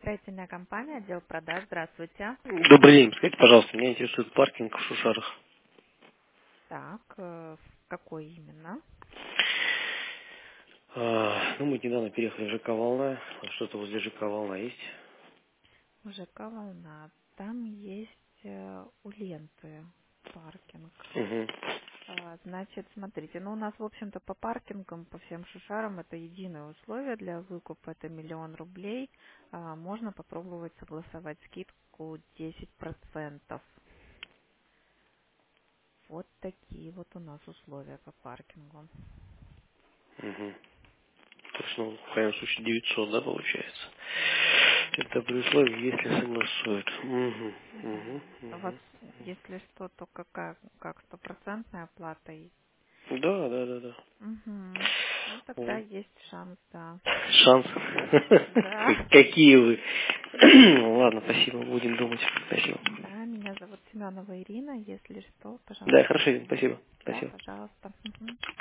Строительная компания, отдел продаж. Здравствуйте. Добрый день. Скажите, пожалуйста, меня интересует паркинг в Шушарах. Так, какой именно? Ну, мы недавно переехали в ЖК «Волна». Что-то возле ЖК «Волна» есть? ЖК «Волна». Там есть у ленты паркинг. Угу. Значит, смотрите, ну у нас, в общем-то, по паркингам, по всем шушарам это единое условие для выкупа, это 1 000 000 рублей. Можно попробовать согласовать скидку 10%. Вот такие вот у нас условия по паркингу. Угу. То есть, ну, в крайнем случае 900, да, получается? Да. Это при условии, если согласуют. Угу. Угу. У вас, Угу. если что, то как стопроцентная оплата? Да, да, да, да. Угу. Ну, тогда М. есть шанс, да. Шанс. Да. Какие вы? Ладно, спасибо, будем думать. Спасибо. Да, меня зовут Семенова Ирина. Если что, Да, пожалуйста, хорошо, спасибо. звоните. Да, Спасибо. пожалуйста. Мгм.